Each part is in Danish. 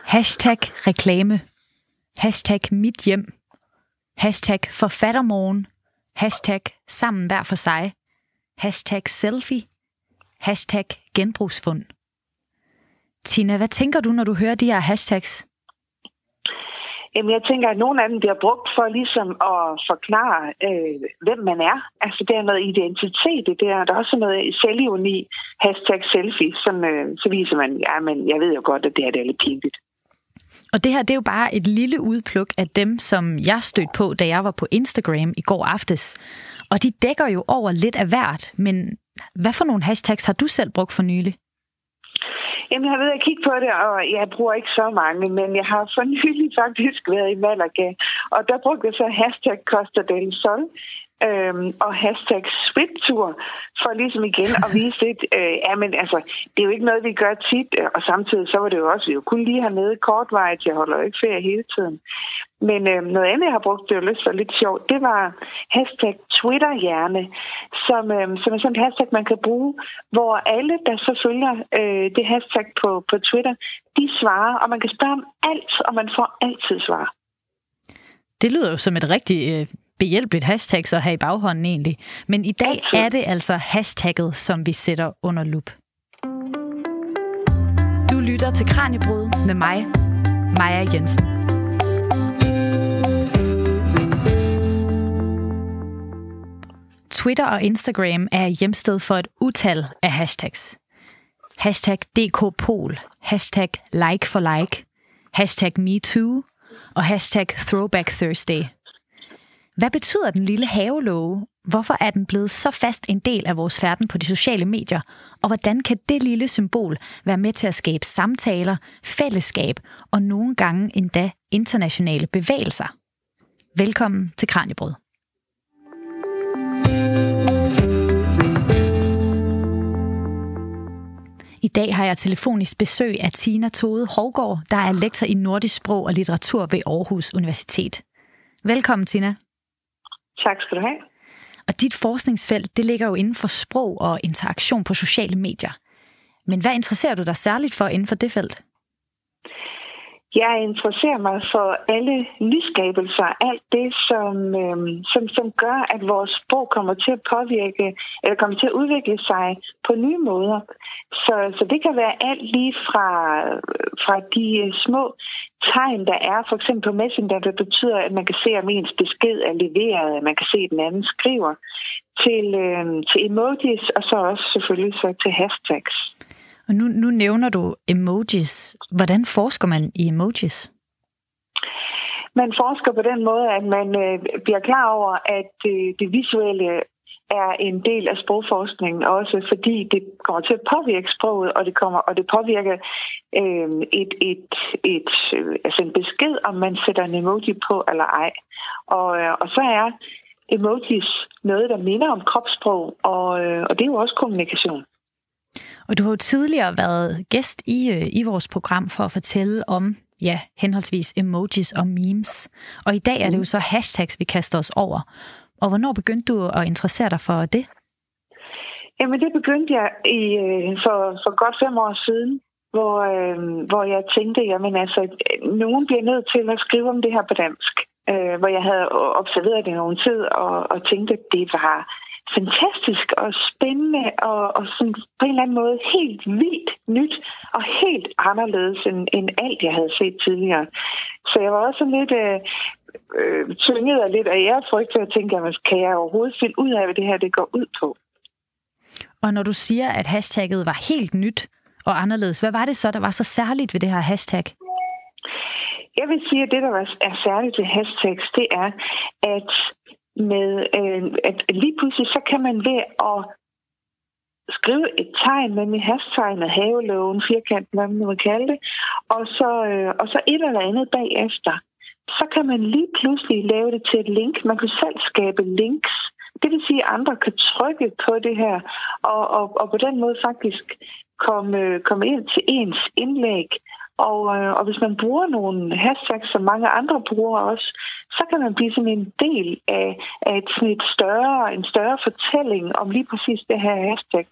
Hashtag reklame. Hashtag mit hjem. Hashtag forfattermorgen. Hashtag sammen hver for sig. Hashtag selfie. Hashtag genbrugsfund. Tina, hvad tænker du, når du hører de her hashtags? Jamen, jeg tænker, at nogle af dem bliver brugt for ligesom at forklare, hvem man er. Altså, der er noget identitet i det. Der er også noget selvironi. Hashtag selfie. Så viser man, ja, men jeg ved jo godt, at det her det er lidt pinligt. Og det her, det er jo bare et lille udpluk af dem, som jeg stødte på, da jeg var på Instagram i går aftes. Og de dækker jo over lidt af hvert. Men hvad for nogle hashtags har du selv brugt for nylig? Jamen, jeg har ved at kigge på det, og jeg bruger ikke så mange, men jeg har for nylig faktisk været i Malaga, og der brugte jeg så hashtag Costa del Sol og hashtag Swiptur, for ligesom igen at vise lidt, men altså, det er jo ikke noget, vi gør tit, og samtidig så var det jo også, vi jo kun lige hernede kortvarigt, jeg holder jo ikke ferie hele tiden. Men noget andet, jeg har brugt, det var lidt sjovt, det var hashtag Twitterhjerne, som er sådan et hashtag, man kan bruge, hvor alle, der så følger det hashtag på Twitter, de svarer, og man kan spørge om alt, og man får altid svar. Det lyder jo som et rigtig behjælpeligt hashtag at have i baghånden egentlig. Men i dag er det altså hashtagget, som vi sætter under lup. Du lytter til Kraniebrud med mig, Maja Jensen. Twitter og Instagram er hjemsted for et utal af hashtags. Hashtag DKPol, hashtag like for like, hashtag MeToo og hashtag Throwback Thursday. Hvad betyder den lille havelåge? Hvorfor er den blevet så fast en del af vores færden på de sociale medier? Og hvordan kan det lille symbol være med til at skabe samtaler, fællesskab og nogle gange endda internationale bevægelser? Velkommen til Kraniebrud. I dag har jeg telefonisk besøg af Tina Tode Hovgaard, der er lektor i nordisk sprog og litteratur ved Aarhus Universitet. Velkommen, Tina. Tak skal du have. Og dit forskningsfelt, det ligger jo inden for sprog og interaktion på sociale medier. Men hvad interesserer du dig særligt for inden for det felt? Jeg interesserer mig for alle nyskabelser, alt det, som gør, at vores sprog kommer til at påvirke, eller kommer til at udvikle sig på nye måder. Så det kan være alt lige fra de små tegn, der er, for eksempel på Messenger, der betyder, at man kan se, om ens besked er leveret, at man kan se, at den anden skriver, til emojis, og så også selvfølgelig så til hashtags. Og nu nævner du emojis. Hvordan forsker man i emojis? Man forsker på den måde, at man bliver klar over, at det visuelle er en del af sprogforskningen også, fordi det kommer til at påvirke sproget, og det påvirker altså en besked, om man sætter en emoji på eller ej. Og så er emojis noget, der minder om kropssprog, og det er jo også kommunikation. Og du har jo tidligere været gæst i vores program for at fortælle om, henholdsvis emojis og memes. Og i dag er det jo så hashtags, vi kaster os over. Og hvornår begyndte du at interessere dig for det? Jamen, det begyndte jeg for godt 5 år siden, hvor jeg tænkte, jamen altså, nogen bliver nødt til at skrive om det her på dansk. Hvor jeg havde observeret det nogen tid og tænkte, at det var fantastisk og spændende og sådan på en eller anden måde helt vildt nyt og helt anderledes end alt, jeg havde set tidligere. Så jeg var også lidt tynget af lidt af ærefrygt til at tænke, kan jeg overhovedet finde ud af, hvad det her det går ud på? Og når du siger, at hashtagget var helt nyt og anderledes, hvad var det så, der var så særligt ved det her hashtag? Jeg vil sige, at det, der er særligt ved hashtags, det er, at at lige pludselig, så kan man ved at skrive et tegn, nemlig hashtegnet, havelågen, firkanten, hvad man vil kalde det, og så et eller andet bagefter, så kan man lige pludselig lave det til et link. Man kan selv skabe links. Det vil sige, at andre kan trykke på det her, og på den måde faktisk komme ind til ens indlæg. Og hvis man bruger nogle hashtags, som mange andre bruger også, så kan man blive sådan en del af en større fortælling om lige præcis det her hashtag.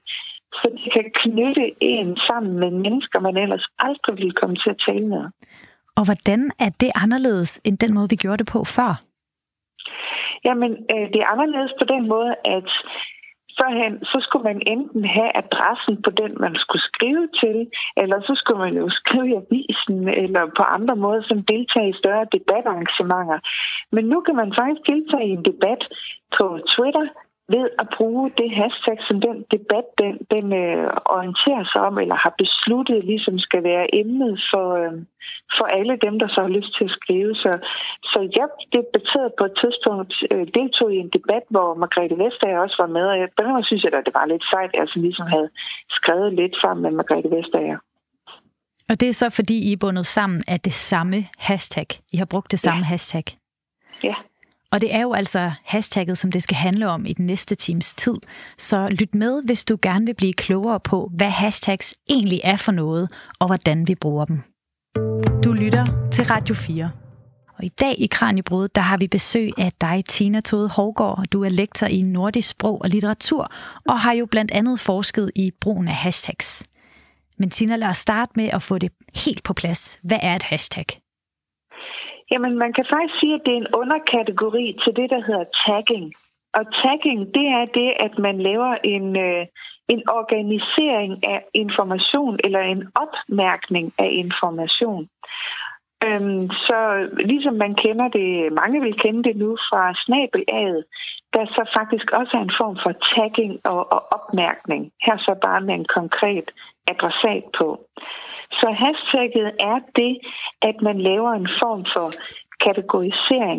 Så det kan knytte en sammen med mennesker, man ellers aldrig ville komme til at tale med. Og hvordan er det anderledes end den måde, vi gjorde det på før? Jamen, det er anderledes på den måde, at førhen, så skulle man enten have adressen på den, man skulle skrive til, eller så skulle man jo skrive i avisen, eller på andre måder, som deltage i større debatarrangementer. Men nu kan man faktisk deltage i en debat på Twitter ved at bruge det hashtag, som den debat den orienterer sig om, eller har besluttet, ligesom skal være emnet for alle dem, der så har lyst til at skrive. Så jeg debatterede på et tidspunkt, deltog i en debat, hvor Margrethe Vestager også var med, og der synes jeg, at det var lidt sejt, at jeg ligesom havde skrevet lidt sammen med Margrethe Vestager. Og det er så, fordi I er bundet sammen af det samme hashtag. I har brugt det samme hashtag. Ja. Og det er jo altså hashtagget, som det skal handle om i den næste times tid. Så lyt med, hvis du gerne vil blive klogere på, hvad hashtags egentlig er for noget, og hvordan vi bruger dem. Du lytter til Radio 4. Og i dag i Kraniebrud, der har vi besøg af dig, Tina Tode Hougaard. Du er lektor i nordisk sprog og litteratur, og har jo blandt andet forsket i brugen af hashtags. Men Tina, lad os starte med at få det helt på plads. Hvad er et hashtag? Jamen, man kan faktisk sige, at det er en underkategori til det, der hedder tagging. Og tagging, det er det, at man laver en organisering af information eller en opmærkning af information. Så ligesom man kender det, mange vil kende det nu fra snabelaget, der så faktisk også er en form for tagging og opmærkning. Her så bare med en konkret adressat på. Så hashtagget er det, at man laver en form for kategorisering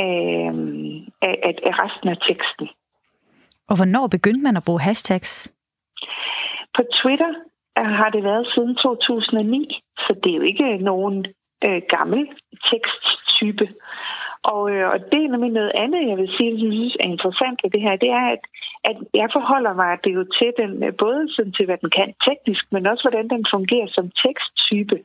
af resten af teksten. Og hvornår begyndte man at bruge hashtags? På Twitter har det været siden 2009, så det er jo ikke nogen gammel teksttype. Og det er nemlig noget andet, jeg vil sige, som jeg synes er interessant ved det her, det er, at jeg forholder mig det jo til den, både sådan til, hvad den kan teknisk, men også, hvordan den fungerer som teksttype.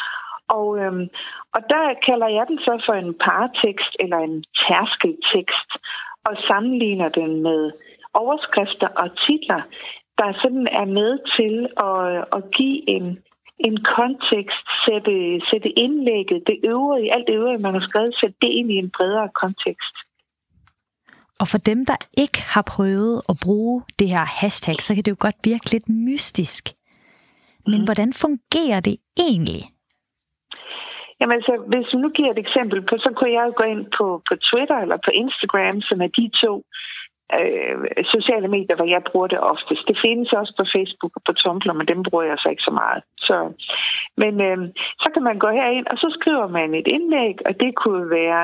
Og der kalder jeg den så for en paratekst eller en tærskeltekst, og sammenligner den med overskrifter og titler, der sådan er med til at give en kontekst, sætte indlægget, alt det øvrige, man har skrevet, sætte det ind i en bredere kontekst. Og for dem, der ikke har prøvet at bruge det her hashtag, så kan det jo godt virke lidt mystisk. Men hvordan fungerer det egentlig? Jamen altså, hvis vi nu giver et eksempel på, så kunne jeg jo gå ind på Twitter eller på Instagram, som er de to sociale medier, hvor jeg bruger det oftest. Det findes også på Facebook og på Tumblr, men dem bruger jeg så ikke så meget. Men så kan man gå herind, og så skriver man et indlæg, og det kunne være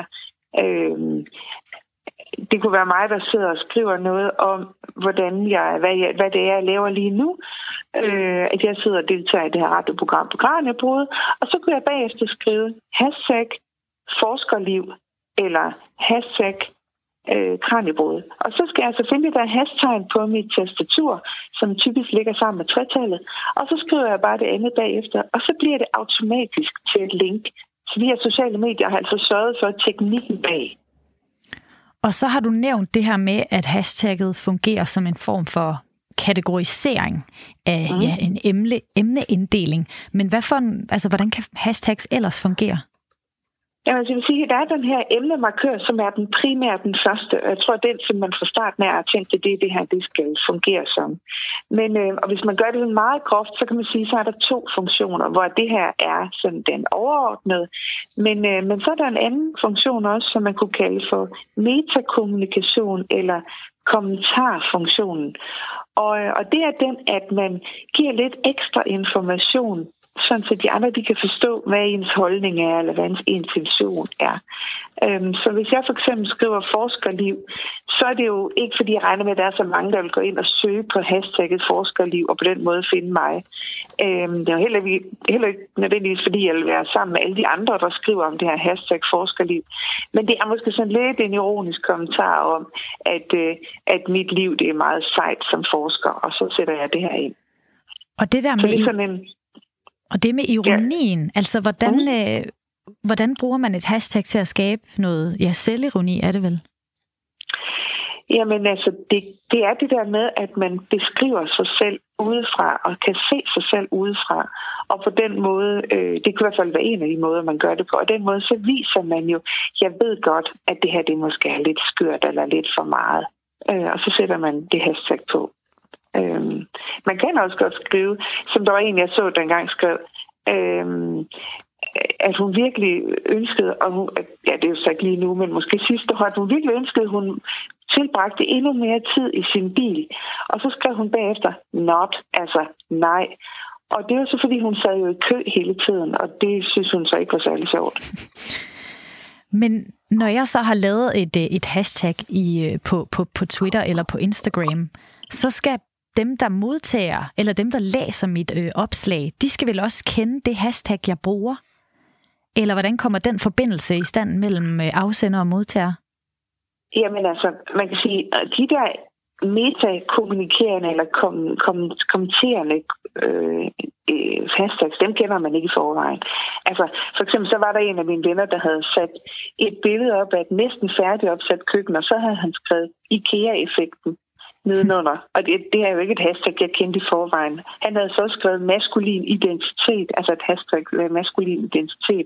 mig, der sidder og skriver noget om, hvad det er, jeg laver lige nu. At jeg sidder og deltager i det her radioprogram på Kraniebrud, og så kunne jeg bagefter skrive hashtag forskerliv eller hashtag Kraniebrud. Og så skal jeg selvfølgelig der hashtaggen på mit tastatur, som typisk ligger sammen med tretallet, og så skriver jeg bare det andet bagefter, og så bliver det automatisk til et link. Så de her sociale medier har altså sørget for teknikken bag. Og så har du nævnt det her med, at hashtagget fungerer som en form for kategorisering af en emneinddeling. Men hvordan kan hashtags ellers fungere? Jamen, jeg vil sige, at der er den her emnemarkør, som er den primære, den første. Jeg tror, den, som man fra starten af har tænkt, at det her, det skal fungere som. Men og hvis man gør det meget groft, så kan man sige, så er der to funktioner, hvor det her er sådan den overordnede. Men så er der en anden funktion også, som man kunne kalde for metakommunikation eller kommentarfunktionen. Og det er den, at man giver lidt ekstra information, sådan så de andre de kan forstå, hvad ens holdning er, eller hvad ens intention er. Så hvis jeg for eksempel skriver forskerliv, så er det jo ikke, fordi jeg regner med, at der er så mange, der vil gå ind og søge på hashtagget forskerliv, og på den måde finde mig. Det er jo heller ikke nødvendigvis, fordi jeg vil være sammen med alle de andre, der skriver om det her hashtag forskerliv. Men det er måske sådan lidt en ironisk kommentar om, at mit liv det er meget sejt som forsker, og så sætter jeg det her ind. Og det der med... Og det med ironien, altså hvordan bruger man et hashtag til at skabe noget selvironi, er det vel? Jamen altså, det er det der med, at man beskriver sig selv udefra og kan se sig selv udefra. Og på den måde, det kan i hvert fald være en af de måder, man gør det på. Og den måde, så viser man jo, jeg ved godt, at det her det måske er lidt skørt eller lidt for meget. Og så sætter man det hashtag på. Man kan også godt skrive, som der var en, jeg så dengang skrev, at hun virkelig ønskede, og hun, ja, det er jo så ikke lige nu, men måske sidste år, at hun virkelig ønskede, at hun tilbragte endnu mere tid i sin bil. Og så skrev hun bagefter, not, altså nej. Og det var så, fordi hun sad jo i kø hele tiden, og det synes hun så ikke var særlig sjovt. Men når jeg så har lavet et hashtag på Twitter eller på Instagram, så skal dem, der modtager, eller dem, der læser mit opslag, de skal vel også kende det hashtag, jeg bruger? Eller hvordan kommer den forbindelse i stand mellem afsender og modtager? Jamen altså, man kan sige, de der metakommunikerende eller kommenterende hashtags, dem kender man ikke i forvejen. Altså, for eksempel så var der en af mine venner, der havde sat et billede op af et næsten færdigopsat køkken, og så havde han skrevet IKEA-effekten nedenunder. Og det er jo ikke et hashtag, jeg kendte i forvejen. Han havde så skrevet maskulin identitet, altså et hashtag maskulin identitet,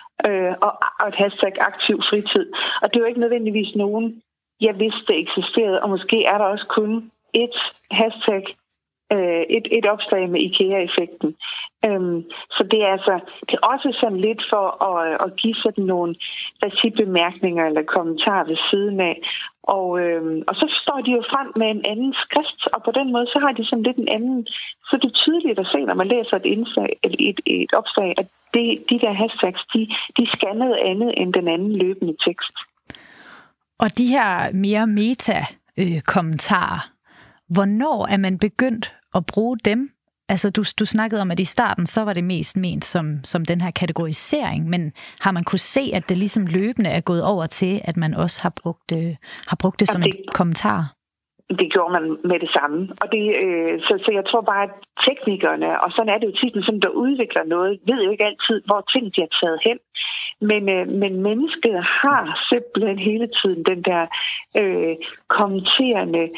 og et hashtag aktiv fritid. Og det er jo ikke nødvendigvis nogen, jeg vidste eksisterede, og måske er der også kun et hashtag, et opslag med IKEA-effekten. Så det er altså, det er også sådan lidt for at give sådan nogle recibemærkninger eller kommentarer ved siden af. Og så står de jo frem med en anden skrift, og på den måde, så har de sådan lidt en anden, så det er tydeligt at se, når man læser et opslag, at de der hashtags, de skal noget andet end den anden løbende tekst. Og de her mere meta-kommentarer, hvornår er man begyndt at bruge dem? Altså, du snakkede om, at i starten, så var det mest ment som den her kategorisering, men har man kunne se, at det ligesom løbende er gået over til, at man også har brugt det som en kommentar? Det gjorde man med det samme. Og så jeg tror bare, at teknikerne, og sådan er det jo tit, som der udvikler noget, ved jo ikke altid, hvor ting de har taget hen. Men mennesket har simpelthen hele tiden den der kommenterende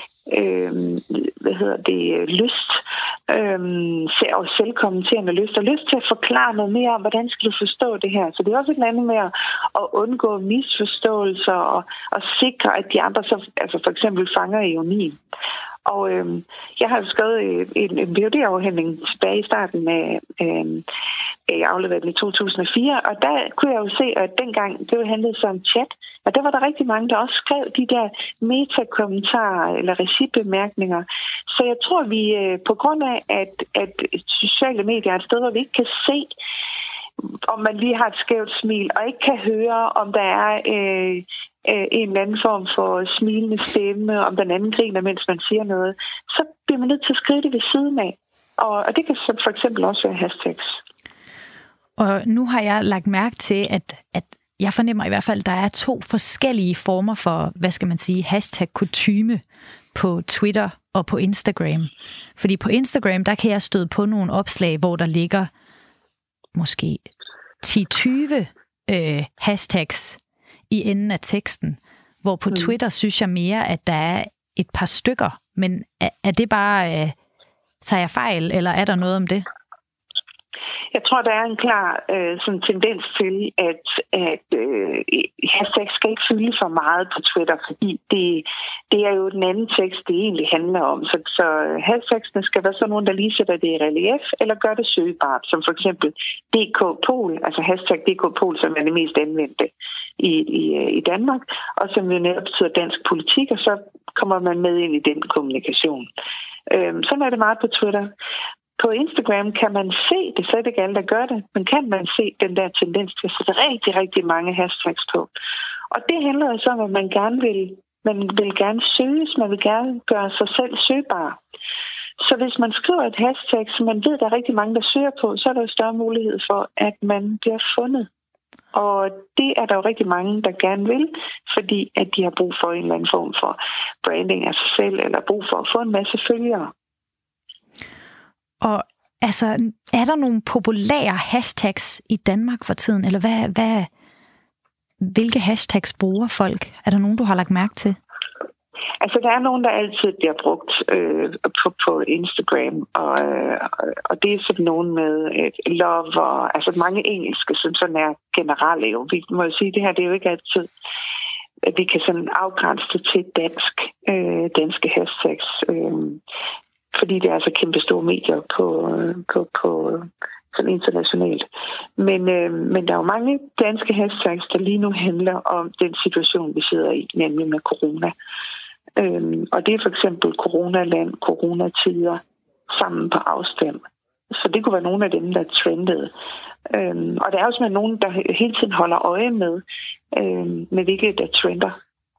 lyst, og selvkommenterende lyst, og lyst til at forklare noget mere om, hvordan skal du forstå det her. Så det er også et andet med at undgå misforståelser og sikre, at de andre så, altså for eksempel fanger ironien. Og jeg har jo skrevet en VhD-afhandling tilbage i starten af jeg afleverede i 2004, og der kunne jeg jo se, at dengang det handlede så om chat, og der var der rigtig mange, der også skrev de der metakommentarer eller recibemærkninger. Så jeg tror, vi på grund af, at sociale medier er et sted, hvor vi ikke kan se, om man lige har et skævt smil, og ikke kan høre, om der er en eller anden form for smilende stemme, om den anden griner, mens man siger noget, så bliver man nødt til at skrive det ved siden af. Og det kan for eksempel også være hashtags. Og nu har jeg lagt mærke til, at jeg fornemmer i hvert fald, at der er 2 forskellige former for, hvad skal man sige, hashtag-kutyme på Twitter og på Instagram. Fordi på Instagram, der kan jeg støde på nogle opslag, hvor der ligger måske 10-20 hashtags i enden af teksten. Hvor på Twitter synes jeg mere, at der er et par stykker. Men er det bare, tager jeg fejl, eller er der noget om det? Jeg tror, der er en klar sådan tendens til, at hashtags skal ikke fylde for meget på Twitter, fordi det er jo den anden tekst, det egentlig handler om. Så hashtagsene skal være sådan nogen, der lige sætter det i relief, eller gør det søgbart, som for eksempel DK-Pol, altså hashtag DK-Pol, som er det mest anvendte i Danmark, og som jo netop betyder dansk politik, og så kommer man med ind i den kommunikation. Sådan er det meget på Twitter. På Instagram kan man se, det er slet ikke alle, der gør det, men kan man se den der tendens til at sætte rigtig, rigtig mange hashtags på. Og det handler jo om, at man vil gerne søges, man vil gerne gøre sig selv søgbar. Så hvis man skriver et hashtag, som man ved, der er rigtig mange, der søger på, så er der jo større mulighed for, at man bliver fundet. Og det er der jo rigtig mange, der gerne vil, fordi at de har brug for en eller anden form for branding af sig selv, eller brug for at få en masse følgere. Og altså, er der nogle populære hashtags i Danmark for tiden? Eller hvilke hashtags bruger folk? Er der nogen, du har lagt mærke til? Altså, der er nogen, der altid bliver brugt på Instagram, og det er sådan nogen med love og altså mange engelske, som sådan er generelle jo. Vi må jo sige, det her det er jo ikke altid, at vi kan sådan afgrænse det til danske hashtags, fordi det er altså kæmpe store medier på sådan internationalt. Men der er jo mange danske hashtags, der lige nu handler om den situation, vi sidder i, nemlig med corona. Og det er for eksempel coronaland, coronatider, sammen på afstand. Så det kunne være nogle af dem, der trendede. Og der er også nogen, der hele tiden holder øje med hvilke der trender.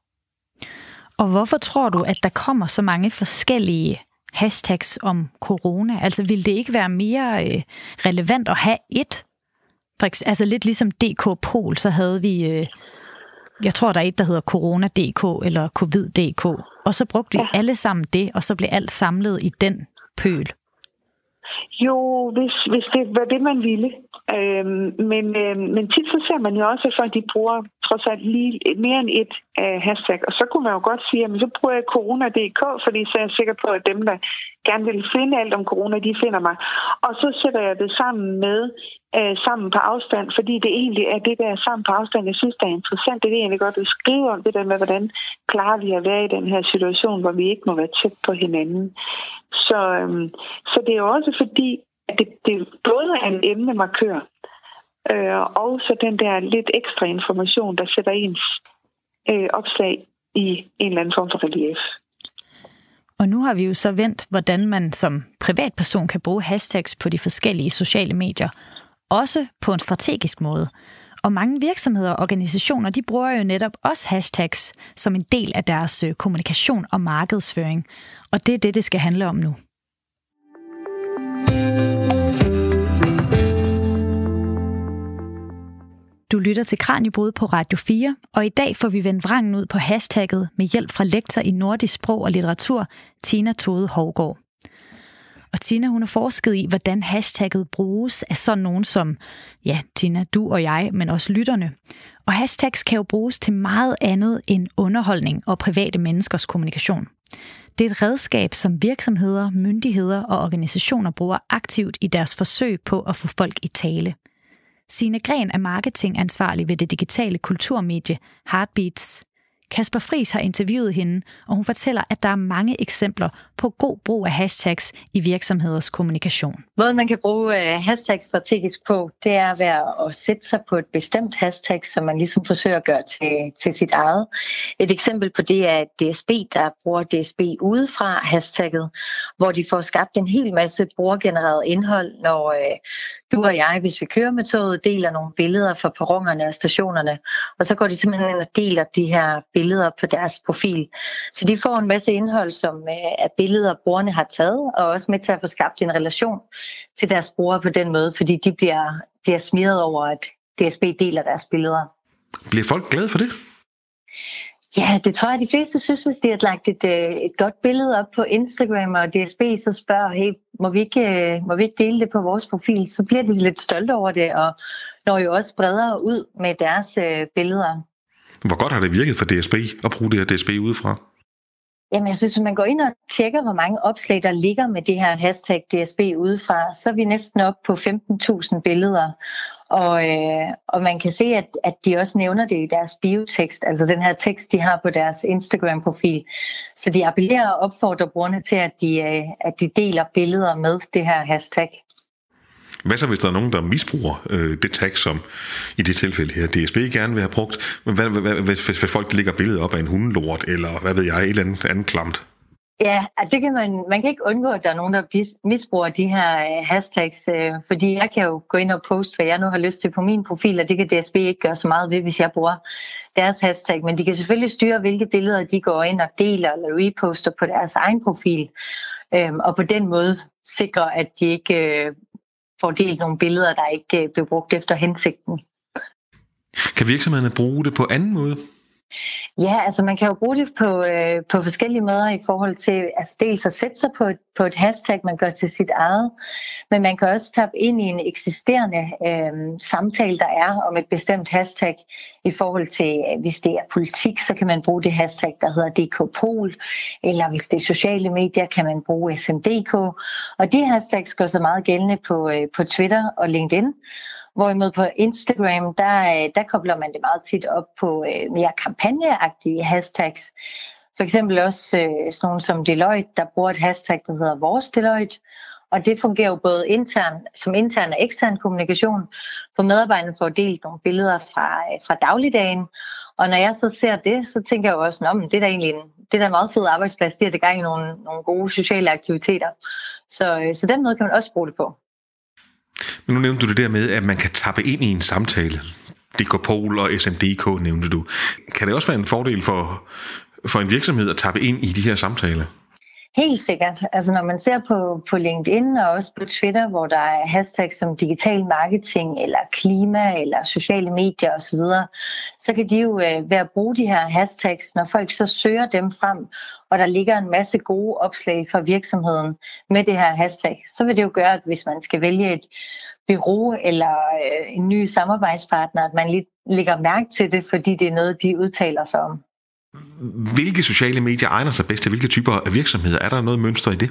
Og hvorfor tror du, at der kommer så mange forskellige hashtags om corona? Altså ville det ikke være mere relevant at have et? Altså lidt ligesom DK Pol, så havde vi... Jeg tror, der er et, der hedder Corona.dk eller Covid.dk. Og så brugte vi alle sammen det, og så blev alt samlet i den pøl. Jo, hvis det var det, man ville. Men tit så ser man jo også, at folk de bruger trods alt lige mere end et hashtag. Og så kunne man jo godt sige, at så bruger jeg Corona.dk, fordi så er jeg sikker på, at dem, der gerne vil finde alt om corona, de finder mig. Og så sætter jeg det sammen på afstand, fordi det egentlig er det, der er sammen på afstand, jeg synes, der er interessant. Det er egentlig godt at skrive om det der med, hvordan klarer vi at være i den her situation, hvor vi ikke må være tæt på hinanden. Så det er jo også fordi, at det både er en emnemarkør, og så den der lidt ekstra information, der sætter ens opslag i en eller anden form for relief. Og nu har vi jo så vendt, hvordan man som privatperson kan bruge hashtags på de forskellige sociale medier, også på en strategisk måde. Og mange virksomheder og organisationer, de bruger jo netop også hashtags som en del af deres kommunikation og markedsføring. Og det er det skal handle om nu. Du lytter til Kraniebrud på Radio 4, og i dag får vi vendt vrangen ud på hashtagget med hjælp fra lektor i nordisk sprog og litteratur, Tina Tode Hovgaard. Og Tina, hun har forsket i, hvordan hashtagget bruges af sådan nogen som, ja, Tina, du og jeg, men også lytterne. Og hashtags kan jo bruges til meget andet end underholdning og private menneskers kommunikation. Det er et redskab, som virksomheder, myndigheder og organisationer bruger aktivt i deres forsøg på at få folk i tale. Signe Gren er marketingansvarlig ved det digitale kulturmedie Heartbeats. Kasper Friis har interviewet hende, og hun fortæller, at der er mange eksempler på god brug af hashtags i virksomheders kommunikation. Måden man kan bruge hashtags strategisk på, det er ved at sætte sig på et bestemt hashtag, som man ligesom forsøger at gøre til sit eget. Et eksempel på det er DSB, der bruger DSB udefra hashtagget, hvor de får skabt en hel masse brugergenereret indhold, når du og jeg, hvis vi kører med toget, deler nogle billeder fra perronerne og stationerne, og så går de simpelthen ind og deler de her billeder på deres profil. Så de får en masse indhold, som er billeder, brugerne har taget, og også med til at få skabt en relation til deres brugere på den måde, fordi de bliver smiret over, at DSB deler deres billeder. Bliver folk glade for det? Ja, det tror jeg, de fleste synes, hvis de har lagt et godt billede op på Instagram og DSB, så spørger, hey, må vi ikke dele det på vores profil? Så bliver de lidt stolte over det, og når jo også bredere ud med deres billeder. Hvor godt har det virket for DSB at bruge det her DSB udefra? Jamen, jeg synes, hvis man går ind og tjekker, hvor mange opslag, der ligger med det her hashtag DSB udefra, så er vi næsten op på 15.000 billeder. Og man kan se, at de også nævner det i deres biotekst, altså den her tekst, de har på deres Instagram-profil. Så de appellerer og opfordrer brugerne til, at de deler billeder med det her hashtag. Hvad så, hvis der er nogen, der misbruger det tag, som i det tilfælde her DSB gerne vil have brugt? Hvis folk lægger billedet op af en hundelort, eller hvad ved jeg, et eller andet klamt? Ja, det kan man kan ikke undgå, at der er nogen, der misbruger de her hashtags, fordi jeg kan jo gå ind og poste, hvad jeg nu har lyst til på min profil, og det kan DSB ikke gøre så meget ved, hvis jeg bruger deres hashtag. Men de kan selvfølgelig styre, hvilke billeder de går ind og deler eller reposter på deres egen profil, og på den måde sikre, at de ikke får delt nogle billeder, der ikke blev brugt efter hensigten. Kan virksomhederne bruge det på anden måde? Ja, altså man kan jo bruge det på forskellige måder i forhold til, altså dels at sætte sig på et hashtag, man gør til sit eget, men man kan også tappe ind i en eksisterende samtale, der er om et bestemt hashtag i forhold til, hvis det er politik, så kan man bruge det hashtag, der hedder DK-Pol, eller hvis det er sociale medier, kan man bruge SMDK, og de hashtags går så meget gældende på Twitter og LinkedIn. Hvorimod på Instagram, der kobler man det meget tit op på mere kampagneagtige hashtags. For eksempel også sådan nogle som Deloitte, der bruger et hashtag, der hedder Vores Deloitte. Og det fungerer jo både som intern og ekstern kommunikation, for medarbejderne får delt nogle billeder fra dagligdagen. Og når jeg så ser det, så tænker jeg jo også, at det er da egentlig en meget fed arbejdsplads, det er det gang i nogle gode sociale aktiviteter. Så den måde kan man også bruge det på. Men nu nævnte du det der med, at man kan tappe ind i en samtale. DK-Pol og SMDK nævnte du. Kan det også være en fordel for en virksomhed at tappe ind i de her samtaler? Helt sikkert. Altså når man ser på LinkedIn og også på Twitter, hvor der er hashtags som digital marketing eller klima eller sociale medier osv., så kan de jo være at bruge de her hashtags, når folk så søger dem frem, og der ligger en masse gode opslag fra virksomheden med det her hashtag, så vil det jo gøre, at hvis man skal vælge et bureau eller en ny samarbejdspartner, at man lige lægger mærke til det, fordi det er noget, de udtaler sig om. Hvilke sociale medier egner sig bedst til hvilke typer af virksomheder? Er der noget mønster i det?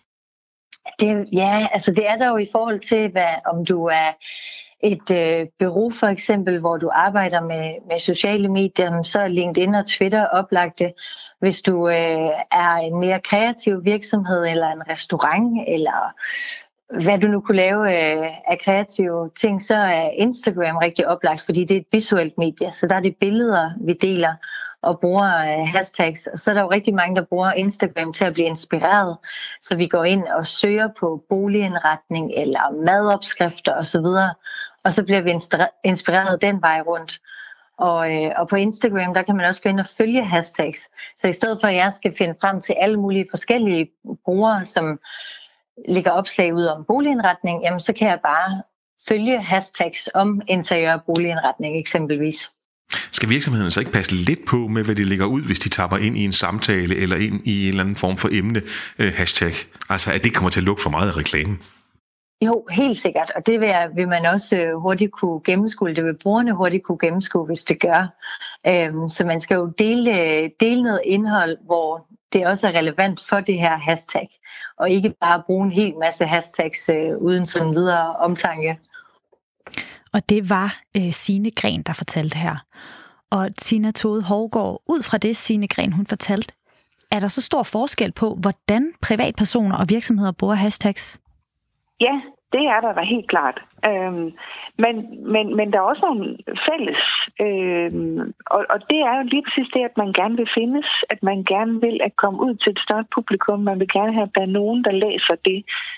Det er der jo i forhold til, om du er et bureau for eksempel, hvor du arbejder med sociale medier, så er LinkedIn og Twitter oplagte. Hvis du er en mere kreativ virksomhed eller en restaurant, eller hvad du nu kunne lave af kreative ting, så er Instagram rigtig oplagt, fordi det er et visuelt medie, så der er det billeder, vi deler og bruger hashtags. Og så er der jo rigtig mange, der bruger Instagram til at blive inspireret, så vi går ind og søger på boligindretning eller madopskrifter osv., og så bliver vi inspireret den vej rundt. Og på Instagram, der kan man også gå ind og følge hashtags. Så i stedet for, at jeg skal finde frem til alle mulige forskellige brugere, som lægger opslag ud om boligindretning, jamen så kan jeg bare følge hashtags om interiør og boligindretning eksempelvis. Skal virksomheden så ikke passe lidt på med, hvad de lægger ud, hvis de tapper ind i en samtale eller ind i en eller anden form for emne hashtag? Altså at det kommer til at lukke for meget af reklamen? Jo, helt sikkert, og det vil man også hurtigt kunne gennemskue, det vil brugerne hurtigt kunne gennemskue, hvis det gør. Så man skal jo dele noget indhold, hvor det også er relevant for det her hashtag, og ikke bare bruge en hel masse hashtags uden sådan videre omtanke. Og det var Signe Gren, der fortalte her. Og Tina Tode Hovgaard, ud fra det Signe Gren, hun fortalte, er der så stor forskel på, hvordan privatpersoner og virksomheder bruger hashtags? Ja, det er der helt klart. Men der er også nogle fælles. Og det er jo lige præcis det, at man gerne vil findes, at man gerne vil at komme ud til et større publikum. Man vil gerne have, at der er nogen, der læser det,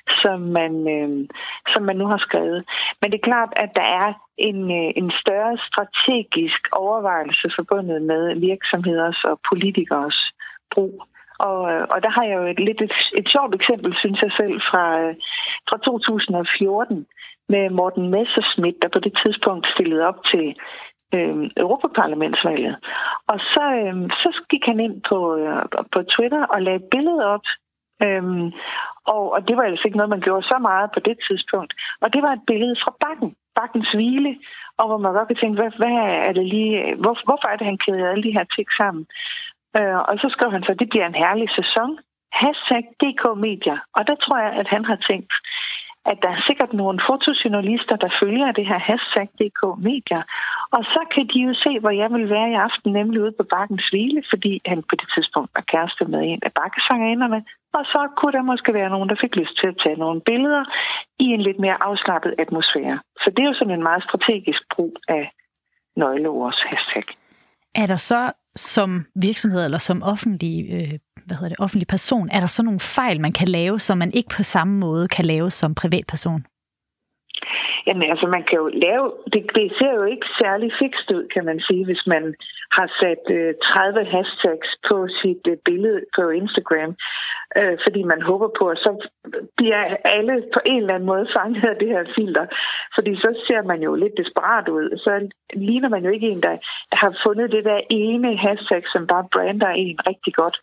som man nu har skrevet. Men det er klart, at der er en større strategisk overvejelse forbundet med virksomheders og politikers brug. Og der har jeg jo et sjovt eksempel, synes jeg selv, fra 2014 med Morten Messerschmidt, der på det tidspunkt stillede op til Europaparlamentsvalget. Og så gik han ind på Twitter og lagde et billede op. Og det var altså ikke noget, man gjorde så meget på det tidspunkt. Og det var et billede fra Bakkens Hvile, og hvor man godt kan tænke, hvad er det lige, hvorfor er det, han kæder alle de her ting sammen? Og så skrev han så, at det bliver en herlig sæson. Hashtag DK-medier. Og der tror jeg, at han har tænkt, at der er sikkert nogle fotojournalister, der følger det her hashtag DK-medier. Og så kan de jo se, hvor jeg vil være i aften, nemlig ude på Bakkens Hvile, fordi han på det tidspunkt var kæreste med en af bakkesangerinderne. Og så kunne der måske være nogen, der fik lyst til at tage nogle billeder i en lidt mere afslappet atmosfære. Så det er jo sådan en meget strategisk brug af nøgleords hashtag. Er der så som virksomhed eller som offentlig person, er der så nogle fejl, man kan lave, som man ikke på samme måde kan lave som privatperson? Jamen altså, man kan jo lave... Det ser jo ikke særlig fikst ud, kan man sige, hvis man har sat 30 hashtags på sit billede på Instagram, fordi man håber på, at så bliver alle på en eller anden måde fanget af det her filter. Fordi så ser man jo lidt desperat ud. Så ligner man jo ikke en, der har fundet det der ene hashtag, som bare brander en rigtig godt.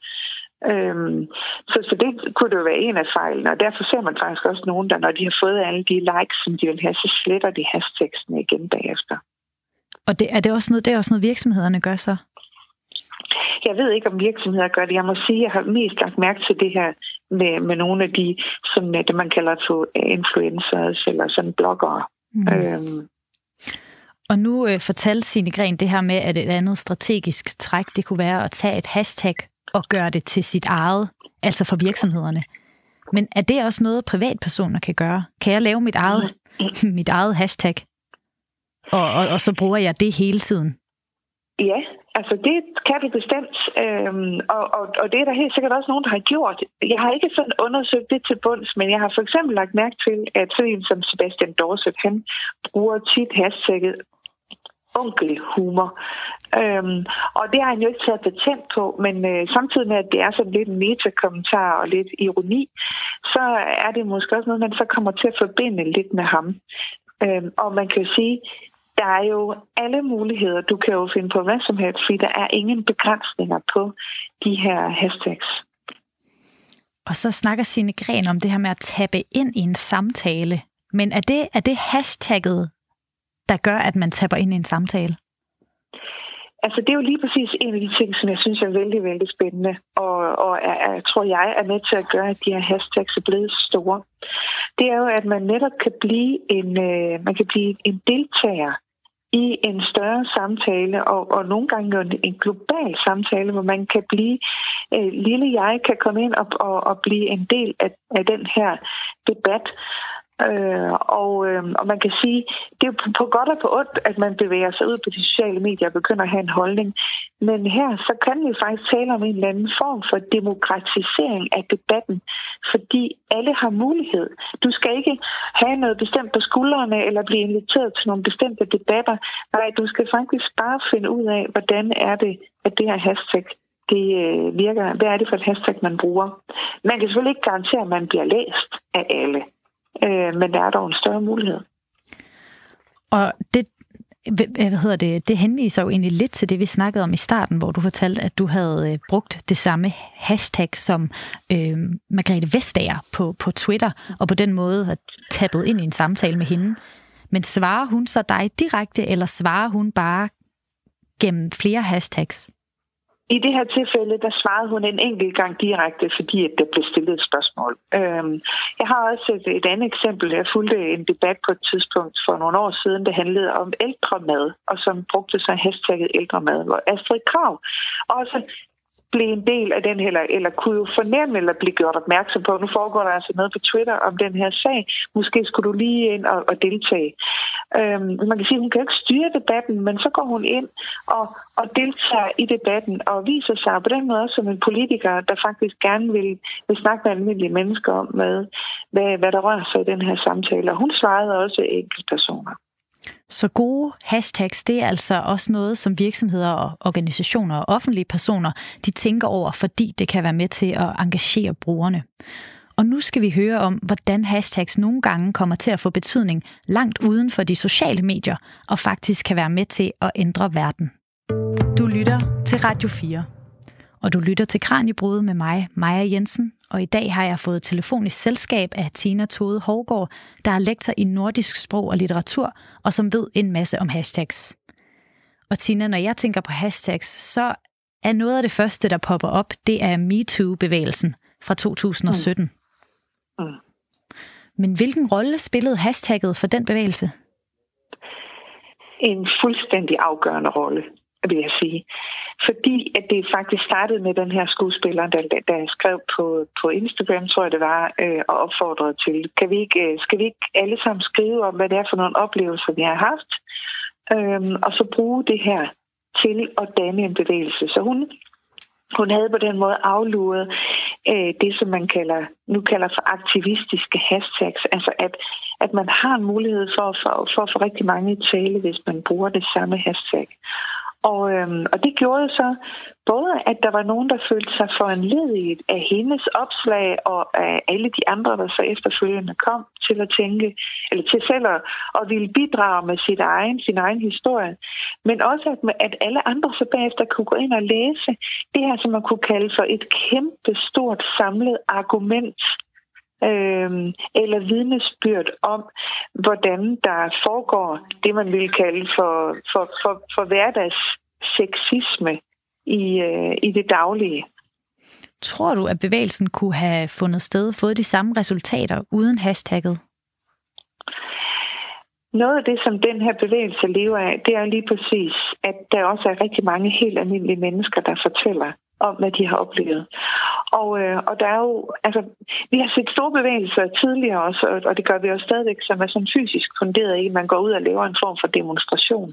Så det kunne det jo være en af fejlene, og derfor ser man faktisk også nogen, der når de har fået alle de likes, som de vil have, så sletter de hashtagsene igen bagefter. Og det er også noget virksomhederne gør så? Jeg ved ikke, om virksomheder gør det. Jeg må sige, at jeg har mest lagt mærke til det her med nogle af de, som det man kalder for influencers eller sådan bloggere. Og nu fortalte Signe Green det her med, at et andet strategisk træk, det kunne være at tage et hashtag og gøre det til sit eget, altså for virksomhederne. Men er det også noget, privatpersoner kan gøre? Kan jeg lave mit eget hashtag, og så bruger jeg det hele tiden? Ja, altså det kan det bestemt, og det er der helt sikkert også nogen, der har gjort. Jeg har ikke sådan undersøgt det til bunds, men jeg har for eksempel lagt mærke til, at sådan en som Sebastian Dorset, han bruger tit hashtagget onkelhumor. Og det har han jo ikke taget patent på, men samtidig med, at det er sådan lidt en meta-kommentar og lidt ironi, så er det måske også noget, man så kommer til at forbinde lidt med ham. Og man kan jo sige, der er jo alle muligheder. Du kan jo finde på hvad som helst, fordi der er ingen begrænsninger på de her hashtags. Og så snakker Signe Green om det her med at tappe ind i en samtale. Men er det hashtagget, der gør, at man tapper ind i en samtale? Altså, det er jo lige præcis en af de ting, som jeg synes er vældig, vældig spændende, og tror jeg er med til at gøre, at de her hashtags er blevet store. Det er jo, at man netop kan blive en deltager i en større samtale, og nogle gange jo en global samtale, hvor man kan blive, lille jeg kan komme ind og blive en del af den her debat. Og man kan sige, det er jo på godt og på ondt, at man bevæger sig ud på de sociale medier og begynder at have en holdning. Men her, så kan vi faktisk tale om en eller anden form for demokratisering af debatten, fordi alle har mulighed. Du skal ikke have noget bestemt på skuldrene eller blive inviteret til nogle bestemte debatter. Nej, du skal faktisk bare finde ud af, hvordan er det, at det her hashtag det virker. Hvad er det for et hashtag, man bruger? Man kan selvfølgelig ikke garantere, at man bliver læst af alle. Men der er dog en større mulighed. Og det henviser jo egentlig lidt til det, vi snakkede om i starten, hvor du fortalte, at du havde brugt det samme hashtag som Margrethe Vestager på Twitter, og på den måde har tappet ind i en samtale med hende. Men svarer hun så dig direkte, eller svarer hun bare gennem flere hashtags? I det her tilfælde, der svarede hun en enkelt gang direkte, fordi at der blev stillet et spørgsmål. Jeg har også et andet eksempel. Jeg fulgte en debat på et tidspunkt for nogle år siden, der handlede om ældremad, og som brugte så hashtagget ældremad, hvor Astrid Krag også blev en del af den her, eller kunne jo fornemme eller blive gjort opmærksom på. Nu foregår der altså noget på Twitter om den her sag. Måske skulle du lige ind og deltage. Man kan sige, at hun kan ikke styre debatten, men så går hun ind og deltager i debatten og viser sig på den måde også som en politiker, der faktisk gerne vil snakke med almindelige mennesker om, hvad der rører sig i den her samtale. Og hun svarede også enkeltpersoner. Så gode hashtags, det er altså også noget, som virksomheder og organisationer og offentlige personer, de tænker over, fordi det kan være med til at engagere brugerne. Og nu skal vi høre om, hvordan hashtags nogle gange kommer til at få betydning langt uden for de sociale medier, og faktisk kan være med til at ændre verden. Du lytter til Radio 4, og du lytter til Kraniebrud med mig, Maja Jensen, og i dag har jeg fået telefonisk selskab af Tina Tode Hovgaard, der er lektor i nordisk sprog og litteratur, og som ved en masse om hashtags. Og Tina, når jeg tænker på hashtags, så er noget af det første, der popper op, det er MeToo-bevægelsen fra 2017. Men hvilken rolle spillede hashtagget for den bevægelse? En fuldstændig afgørende rolle, vil jeg sige. Fordi at det faktisk startede med den her skuespiller, der skrev på Instagram, tror jeg det var, og opfordrede til, skal vi ikke alle sammen skrive om, hvad det er for nogle oplevelser, vi har haft, og så bruge det her til at danne en bevægelse. Så hun havde på den måde afluret det, som man nu kalder for aktivistiske hashtags. Altså at man har en mulighed for at få rigtig mange i tale, hvis man bruger det samme hashtag. Og det gjorde så både, at der var nogen, der følte sig foranlediget af hendes opslag og af alle de andre, der så efterfølgende kom til at tænke, eller til selv at ville bidrage med sin egen historie. Men også, at alle andre så bagefter kunne gå ind og læse det her, som man kunne kalde for et kæmpe stort samlet argument eller vidnesbyrd om, hvordan der foregår det, man ville kalde for hverdagssexisme i det daglige. Tror du, at bevægelsen kunne have fundet sted, fået de samme resultater uden hashtagget? Noget af det, som den her bevægelse lever af, det er lige præcis, at der også er rigtig mange helt almindelige mennesker, der fortæller om, hvad de har oplevet. Og der er jo, altså, vi har set store bevægelser tidligere også, og det gør vi også stadigvæk, som er sådan fysisk funderet i, at man går ud og laver en form for demonstration.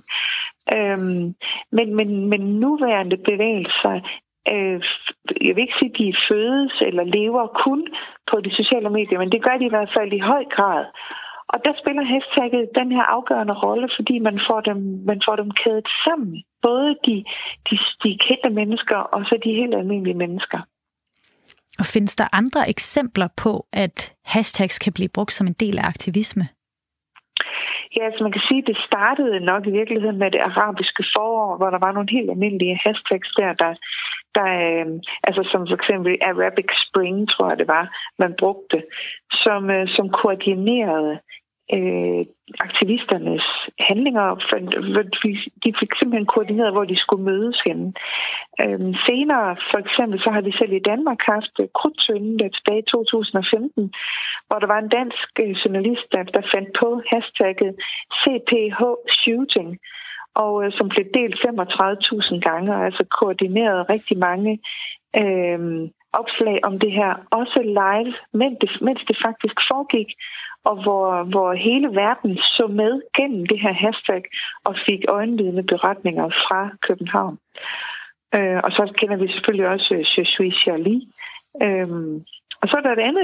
Men nuværende bevægelser, jeg vil ikke sige, at de fødes eller lever kun på de sociale medier, men det gør de i hvert fald i høj grad. Og der spiller hashtagget den her afgørende rolle, fordi man får dem kædet sammen. Både de kendte mennesker og så de helt almindelige mennesker. Og findes der andre eksempler på, at hashtags kan blive brugt som en del af aktivisme? Ja, altså man kan sige, at det startede nok i virkeligheden med det arabiske forår, hvor der var nogle helt almindelige hashtags der altså som for eksempel Arabic Spring, tror jeg det var, man brugte, som koordinerede aktivisternes handlinger. De fik simpelthen koordineret, hvor de skulle mødes henne. Senere, for eksempel, så har vi selv i Danmark haft Krudttønden tilbage i 2015, hvor der var en dansk journalist, der fandt på hashtagget CPH Shooting, og som blev delt 35.000 gange, og altså koordineret rigtig mange opslag om det her, også live, mens det faktisk foregik, og hvor hele verden så med gennem det her hashtag og fik øjenvidende beretninger fra København. Og så kender vi selvfølgelig også Je suis Charlie. Og så er der et andet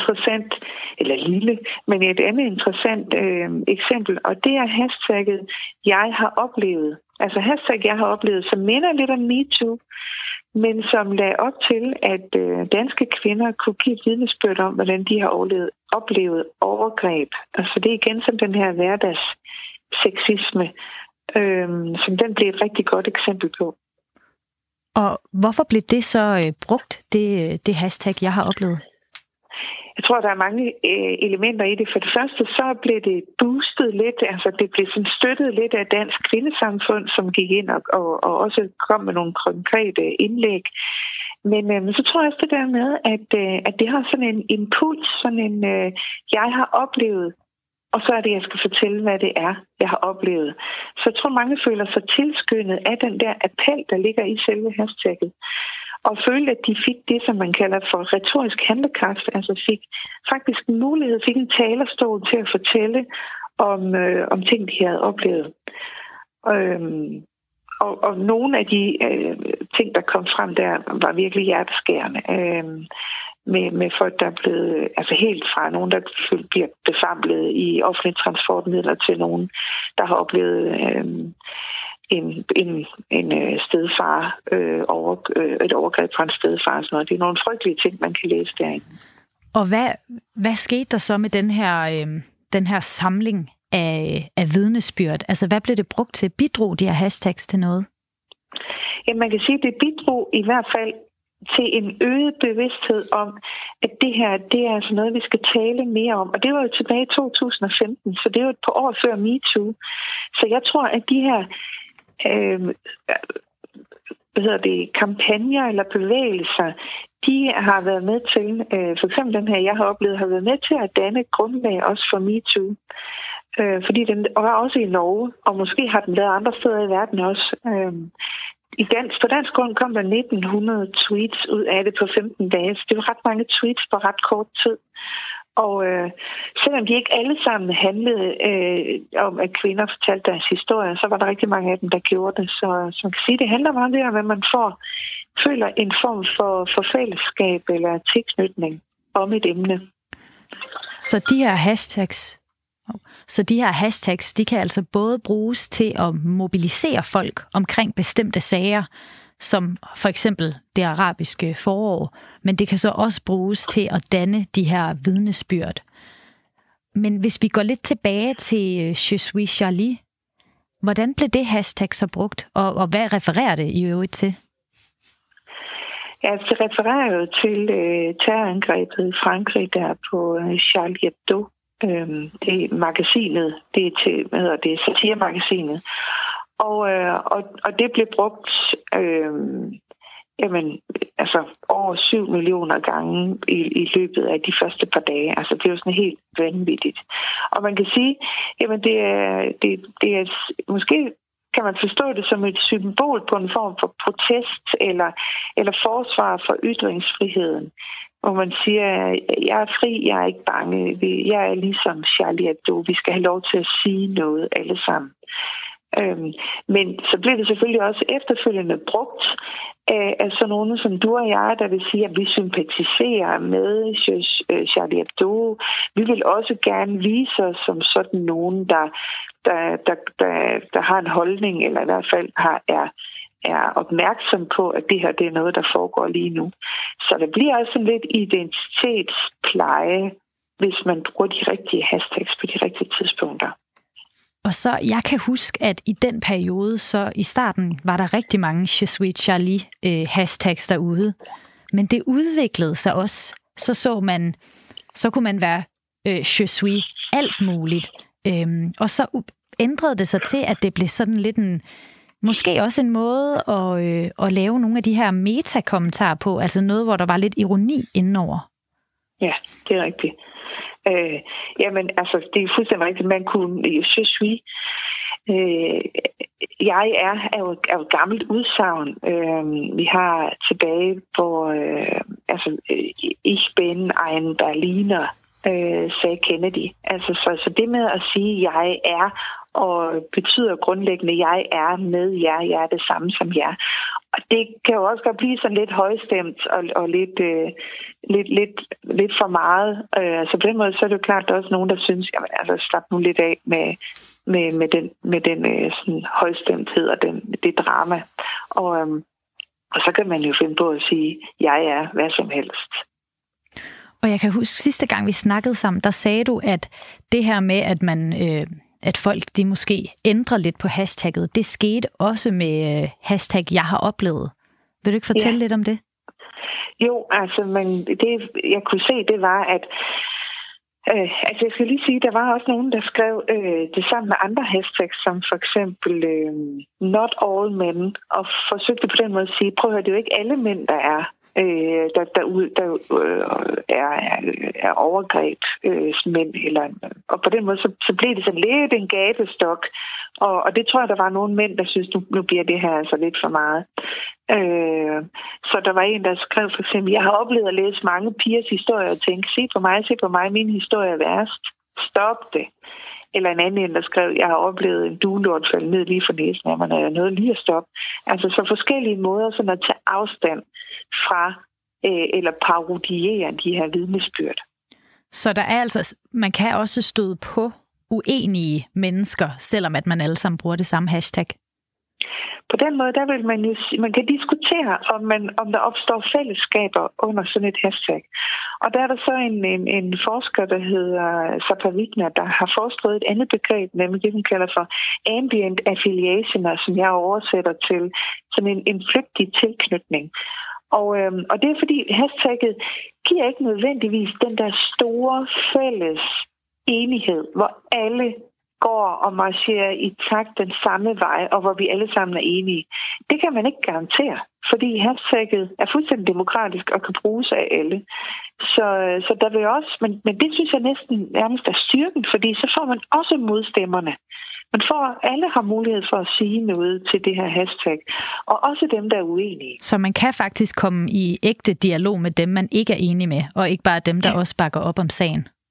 interessant eksempel, og det er hashtagget Jeg har oplevet. Altså hashtag Jeg har oplevet, som minder lidt om MeToo, men som lagde op til, at danske kvinder kunne give et vidnesbyrd om, hvordan de har oplevet overgreb. Altså det er igen som den her hverdagssexisme, som den blev et rigtig godt eksempel på. Og hvorfor blev det så brugt, det hashtag Jeg har oplevet? Jeg tror, der er mange elementer i det. For det første, så blev det boostet lidt, altså det blev sådan støttet lidt af Dansk Kvindesamfund, som gik ind og også kom med nogle konkrete indlæg. Men så tror jeg også det der med, at det har sådan en impuls, sådan en, jeg har oplevet, og så er det, jeg skal fortælle, hvad det er, jeg har oplevet. Så jeg tror, mange føler sig tilskyndet af den der appel, der ligger i selve hashtagget. Og følte, at de fik det, som man kalder for retorisk handlekraft, altså fik faktisk en mulighed, fik en talerstol til at fortælle om ting, de havde oplevet. Og nogle af de ting, der kom frem der, var virkelig hjerteskærende. Med folk, der er blevet, altså helt fra nogen, der bliver befamlet i offentlige transportmidler, til nogen, der har oplevet en stedfar, et overgreb fra en stedfar og sådan noget. Det er nogle frygtelige ting, man kan læse derinde. Og hvad skete der så med den her samling af vidnesbyrd? Altså, hvad blev det brugt til? Bidrog de her hashtags til noget? Ja, man kan sige, at det bidrog i hvert fald til en øget bevidsthed om, at det her, det er altså noget, vi skal tale mere om. Og det var jo tilbage i 2015, så det er jo et par år før MeToo. Så jeg tror, at de her kampagner eller bevægelser, de har været med til, for eksempel den her, jeg har oplevet, har været med til at danne grundlag også for MeToo. Fordi den var også i Norge, og måske har den været andre steder i verden også. På dansk grund kom der 1900 tweets ud af det på 15 dage, så det var ret mange tweets på ret kort tid. Og selvom de ikke alle sammen handlede om, at kvinder fortalte deres historie, så var der rigtig mange af dem, der gjorde det. Så man kan sige, det handler meget om det, at man føler en form for fællesskab eller tilknytning om et emne. Så de her hashtags, de kan altså både bruges til at mobilisere folk omkring bestemte sager, som for eksempel det arabiske forår, men det kan så også bruges til at danne de her vidnesbyrd. Men hvis vi går lidt tilbage til Je suis Charlie, hvordan blev det hashtag så brugt, og hvad refererer det i øvrigt til? Ja, det refererer jo til terrorangrebet i Frankrig der på Charlie Hebdo. Det er magasinet, det er satiremagasinet. Og det blev brugt over 7 millioner gange i løbet af de første par dage. Altså det er jo sådan helt vanvittigt. Og man kan sige, jamen det er måske kan man forstå det som et symbol på en form for protest eller forsvar for ytringsfriheden. Hvor man siger, jeg er fri, jeg er ikke bange, jeg er ligesom Charlie Hebdo, vi skal have lov til at sige noget alle sammen. Men så blev det selvfølgelig også efterfølgende brugt af sådan nogen som du og jeg, der vil sige, at vi sympatiserer med Charlie Hebdo. Vi vil også gerne vise os som sådan nogen, der har en holdning, eller i hvert fald er opmærksom på, at det her det er noget, der foregår lige nu. Så der bliver også lidt identitetspleje, hvis man bruger de rigtige hashtags på de rigtige tidspunkter. Og så, jeg kan huske, at i den periode, så i starten, var der rigtig mange Je suis Charlie hashtags derude. Men det udviklede sig også. Så kunne man være Je suis alt muligt. Og så ændrede det sig til, at det blev sådan lidt måske også en måde at lave nogle af de her metakommentarer på, altså noget, hvor der var lidt ironi indenover. Ja, det er rigtigt. Jamen, altså, det er fuldstændig rigtigt. Man kunne, je suis, jeg er jo et gammelt udsagn. Vi har tilbage, hvor ich bin ein Berliner, sagde Kennedy. Altså, så det med at sige, jeg er, og betyder grundlæggende, jeg er med jer, jeg er det samme som jer. Og det kan jo også godt blive sådan lidt højstemt og lidt for meget. Så på den måde, så er det jo klart, at der er også nogen, der synes, jamen altså slap nu lidt af med den sådan højstemthed og det drama. Og så kan man jo finde på at sige, jeg er hvad som helst. Og jeg kan huske, sidste gang vi snakkede sammen, der sagde du, at det her med, at at folk de måske ændrer lidt på hashtagget, det skete også med hashtag jeg har oplevet. Vil du ikke fortælle lidt om det? Jo, altså, men det jeg kunne se, det var, at jeg skal lige sige, der var også nogen, der skrev det sammen med andre hashtags, som for eksempel not all men, og forsøgte på den måde at sige, prøv at høre, det er jo ikke alle mænd, der er er overgrebsmænd, og på den måde så blev det så lidt en gabestok, og det tror jeg, der var nogle mænd, der synes, nu bliver det her altså lidt for meget. Så der var en, der skrev for eksempel, jeg har oplevet at læse mange pigers historier og tænke, se på mig, min historie er værst. Stop det. Eller en anden, der skrev, jeg har oplevet en duelort falde ned lige for næsen af mig, når jeg nåede lige at stoppe. Altså så forskellige måder sådan at tage afstand fra eller parodiere de her vidnesbyrd. Så der er altså, man kan også støde på uenige mennesker, selvom at man alle sammen bruger det samme hashtag? På den måde, der vil man kan diskutere, om der opstår fællesskaber under sådan et hashtag. Og der er der så en forsker, der hedder Sapa Wigner, der har forestået et andet begreb, nemlig det, hun kalder for ambient affiliation, som jeg oversætter til sådan en flygtig tilknytning. Og det er fordi hashtagget giver ikke nødvendigvis den der store fælles enighed, hvor alle går og marcherer i takt den samme vej, og hvor vi alle sammen er enige. Det kan man ikke garantere, fordi hashtagget er fuldstændig demokratisk og kan bruges af alle. Så der vil også, men det synes jeg næsten nærmest er styrken, fordi så får man også modstemmerne. Men alle har mulighed for at sige noget til det her hashtag, og også dem, der er uenige. Så man kan faktisk komme i ægte dialog med dem, man ikke er enig med, og ikke bare dem, der også bakker op om sagen?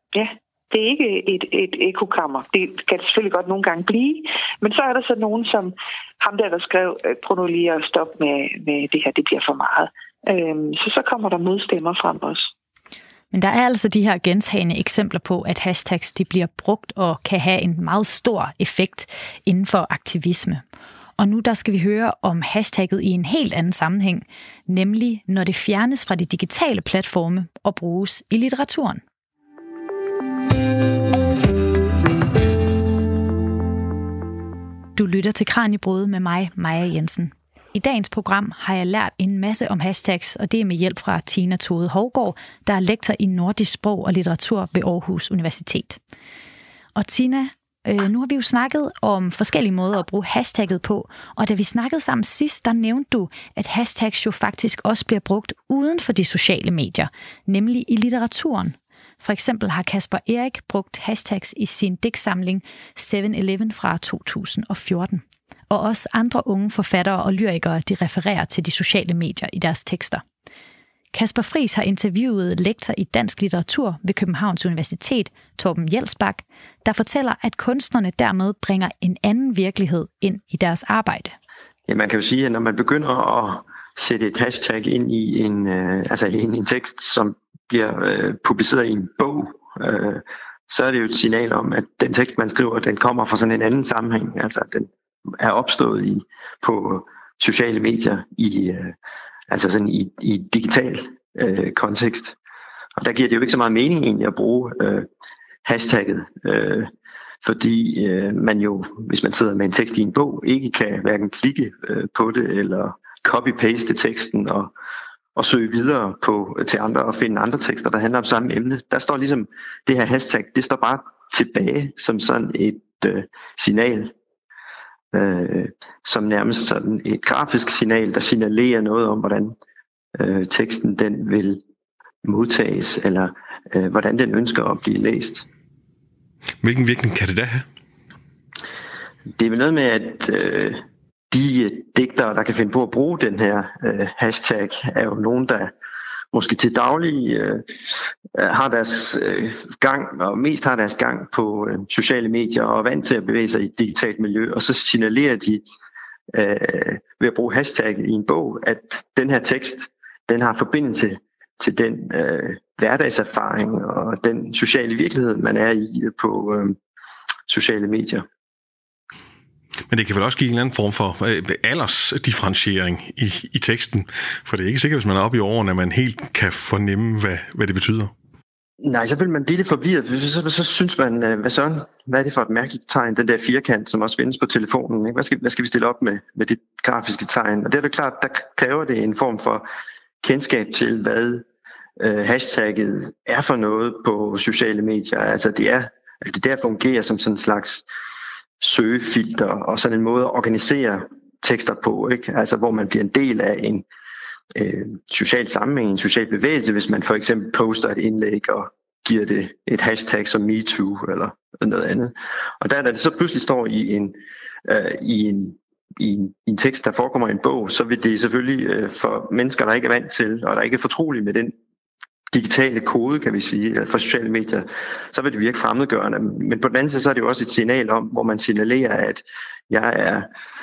Ja, det er ikke et ekokammer. Det kan det selvfølgelig godt nogle gange blive. Men så er der så nogen som ham der skrev, prøv nu lige at stoppe med det her, det bliver for meget. Så kommer der modstemmer frem også. Men der er altså de her gentagende eksempler på, at hashtags de bliver brugt og kan have en meget stor effekt inden for aktivisme. Og nu der skal vi høre om hashtagget i en helt anden sammenhæng, nemlig når det fjernes fra de digitale platforme og bruges i litteraturen. Du lytter til Kraniebrud med mig, Maja Jensen. I dagens program har jeg lært en masse om hashtags, og det er med hjælp fra Tina Tode Hovgaard, der er lektor i nordisk sprog og litteratur ved Aarhus Universitet. Og Tina, nu har vi jo snakket om forskellige måder at bruge hashtagget på, og da vi snakkede sammen sidst, der nævnte du, at hashtags jo faktisk også bliver brugt uden for de sociale medier, nemlig i litteraturen. For eksempel har Kasper Erik brugt hashtags i sin digtsamling 7-Eleven fra 2014. Og også andre unge forfattere og lyrikere, de refererer til de sociale medier i deres tekster. Kasper Friis har interviewet lektor i dansk litteratur ved Københavns Universitet, Torben Jelsbak, der fortæller, at kunstnerne dermed bringer en anden virkelighed ind i deres arbejde. Ja, man kan jo sige, at når man begynder at sætte et hashtag ind i en tekst, som bliver publiceret i en bog, så er det jo et signal om, at den tekst, man skriver, den kommer fra sådan en anden sammenhæng. Altså, den er opstået på sociale medier i digital kontekst. Og der giver det jo ikke så meget mening egentlig at bruge hashtagget, fordi man jo, hvis man sidder med en tekst i en bog, ikke kan hverken klikke på det eller copy-paste teksten og søge videre til andre og finde andre tekster, der handler om samme emne. Der står ligesom, det her hashtag, det står bare tilbage som sådan et signal, som nærmest sådan et grafisk signal, der signalerer noget om, hvordan teksten den vil modtages, eller hvordan den ønsker at blive læst. Hvilken virkning kan det da have? Det er vel noget med, at de digtere, der kan finde på at bruge den her hashtag, er jo nogen, der måske til daglig har deres gang, og mest har deres gang på sociale medier, og er vant til at bevæge sig i et digitalt miljø, og så signalerer de ved at bruge hashtag i en bog, at den her tekst, den har forbindelse til den hverdagserfaring og den sociale virkelighed, man er i på sociale medier. Men det kan vel også give en eller anden form for aldersdifferentiering i teksten, for det er ikke sikkert, hvis man er oppe i årene, at man helt kan fornemme, hvad det betyder. Nej, så vil man blive lidt forvirret. Så synes man, hvad er det for et mærkeligt tegn, den der firkant, som også findes på telefonen, ikke? Hvad skal vi stille op med det grafiske tegn? Og det er da klart, der kræver det en form for kendskab til, hvad hashtagget er for noget på sociale medier. Altså det der fungerer som sådan en slags søgefilter og sådan en måde at organisere tekster på, ikke? Altså hvor man bliver en del af en social sammenhæng, en social bevægelse, hvis man for eksempel poster et indlæg og giver det et hashtag som MeToo eller noget andet. Og da det så pludselig står i en tekst, der forekommer i en bog, så vil det selvfølgelig for mennesker, der ikke er vant til, og der ikke er fortrolige med den digitale kode, kan vi sige, for sociale medier, så vil det virke fremmedgørende. Men på den anden side, så er det jo også et signal om, hvor man signalerer, at jeg er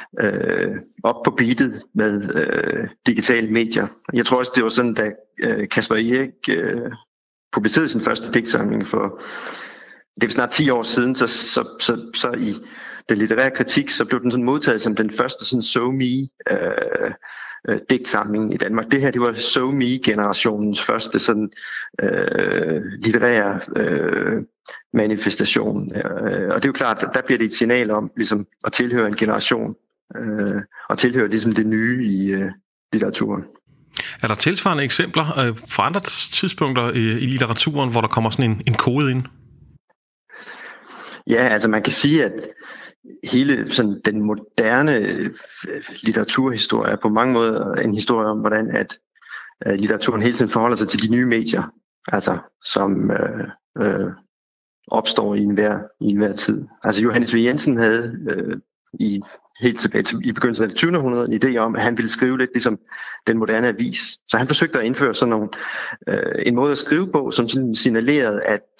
op på beatet med digitale medier. Jeg tror også, det var sådan, da Kasper Erik publicerede sin første digtsamling for, det er snart 10 år siden, så i den litterære kritik, så blev den sådan modtaget som den første sådan SoMe digtsamling i Danmark. Det her, det var SoMe-generationens første sådan litterære manifestation. Og det er jo klart, at der bliver det et signal om ligesom at tilhøre en generation, og tilhøre ligesom det nye i litteraturen. Er der tilsvarende eksempler fra andre tidspunkter i litteraturen, hvor der kommer sådan en kode ind? Ja, altså man kan sige, at hele sådan, den moderne litteraturhistorie er på mange måder en historie om, hvordan at litteraturen hele tiden forholder sig til de nye medier, altså som opstår i enhver tid. Altså Johannes V. Jensen havde i helt tilbage i begyndelsen af det 20. århundrede en idé om, at han ville skrive lidt ligesom den moderne avis. Så han forsøgte at indføre sådan en måde at skrive på, som signalerede,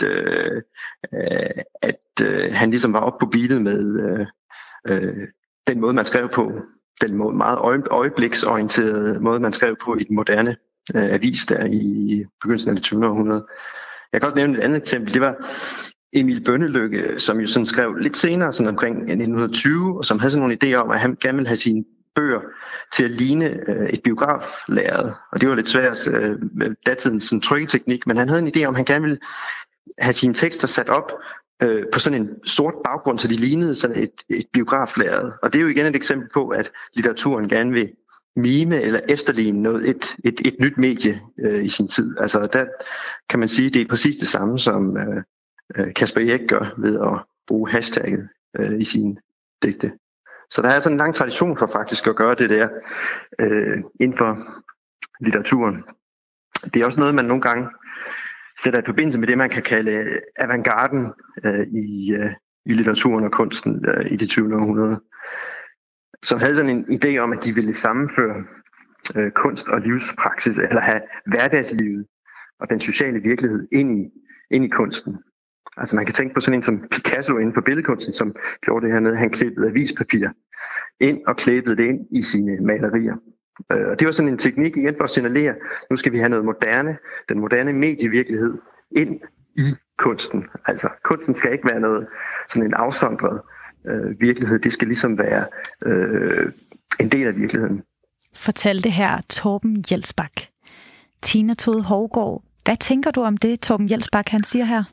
at han ligesom var oppe på beatet med den måde, man skrev på. Den måde, meget øjebliksorienterede måde, man skrev på i den moderne avis der i begyndelsen af det 20. århundrede. Jeg kan også nævne et andet eksempel. Det var Emil Bønnelykke, som jo sådan skrev lidt senere, sådan omkring 1920, og som havde sådan nogle idéer om, at han gerne ville have sine bøger til at ligne et biograflærred. Og det var lidt svært med datidens sådan trykketeknik, men han havde en idé om, at han gerne ville have sine tekster sat op på sådan en sort baggrund, så de lignede sådan et biograflærred. Og det er jo igen et eksempel på, at litteraturen gerne vil mime eller efterligne noget, et nyt medie i sin tid. Altså der kan man sige, at det er præcis det samme, som Caspar Eric gør ved at bruge hashtagget i sine digte. Så der er sådan en lang tradition for faktisk at gøre det der inden for litteraturen. Det er også noget, man nogle gange sætter i forbindelse med det, man kan kalde avantgarden i litteraturen og kunsten i det 20. århundrede, som havde sådan en idé om, at de ville sammenføre kunst og livspraksis, eller have hverdagslivet og den sociale virkelighed ind i kunsten. Altså man kan tænke på sådan en som Picasso inden for billedkunsten, som gjorde det her med, han klippede avispapir ind og klæbede det ind i sine malerier. Og det var sådan en teknik igen for at signalere, nu skal vi have noget moderne, den moderne medievirkelighed ind i kunsten. Altså kunsten skal ikke være noget sådan en afsondret virkelighed, det skal ligesom være en del af virkeligheden. Fortalte her Torben Jelsbak. Tina Tode Hovgaard, hvad tænker du om det, Torben Jelsbak han siger her?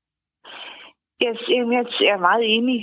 Jeg er meget enig.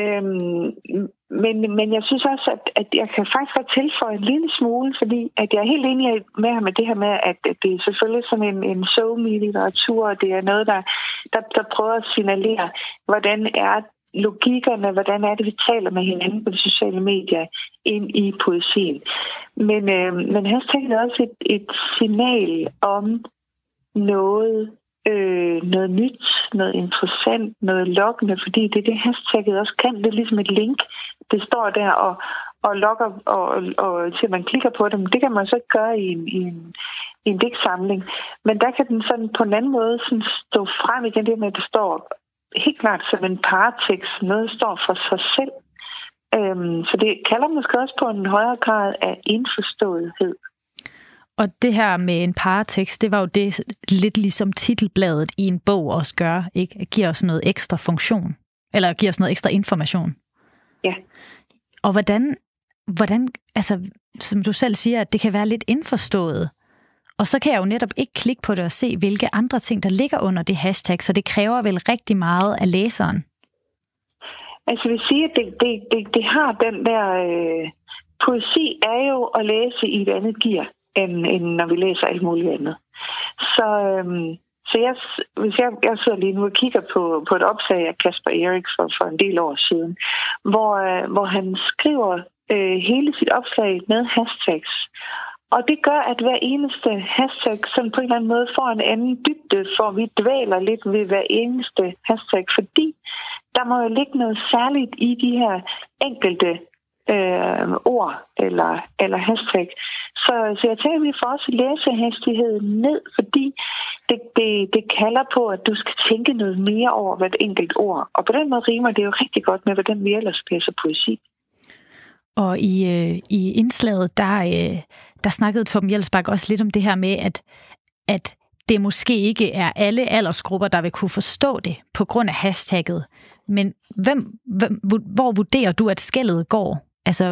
Men jeg synes også, at jeg kan faktisk godt tilføje en lille smule, fordi at jeg er helt enig med ham med det her med, at det er selvfølgelig sådan en somi-litteratur, og det er noget, der prøver at signalere, hvordan er logikkerne, hvordan er det, vi taler med hinanden på de sociale medier ind i poesien. Men hashtagget er også et signal om noget nyt, noget interessant, noget lokkende, fordi det er det hashtagget også kan. Det er ligesom et link. Det står der og lokker, og til man klikker på det, men det kan man så ikke gøre i en digtsamling. Men der kan den sådan på en anden måde sådan stå frem igen, det med, at det står helt klart som en paratekst, noget der står for sig selv. Så det kalder måske også på en højere grad af indforståethed. Og det her med en paratekst, det var jo det lidt ligesom titelbladet i en bog også gør, ikke? At giver os noget ekstra funktion, eller giver os noget ekstra information. Ja. Og hvordan, altså som du selv siger, at det kan være lidt indforstået, og så kan jeg jo netop ikke klikke på det og se, hvilke andre ting, der ligger under det hashtag, så det kræver vel rigtig meget af læseren. Altså jeg vil sige, at det har den der... poesi er jo at læse i et andet gear, end når vi læser alt muligt andet. Så hvis jeg sidder lige nu og kigger på et opslag af Caspar Eric for en del år siden, hvor han skriver hele sit opslag med hashtags. Og det gør, at hver eneste hashtag sådan på en eller anden måde får en anden dybde, for vi dvæler lidt ved hver eneste hashtag, fordi der må jo ligge noget særligt i de her enkelte ord eller hashtag. Så jeg tænker, at vi får også læsehastigheden ned, fordi det kalder på, at du skal tænke noget mere over hvert enkelt ord. Og på den måde rimer det jo rigtig godt med, hvordan vi ellers læser poesi. Og i indslaget, der snakkede Torben Jelsbak også lidt om det her med, at det måske ikke er alle aldersgrupper, der vil kunne forstå det på grund af hashtagget. Men hvor vurderer du, at skellet går? Altså,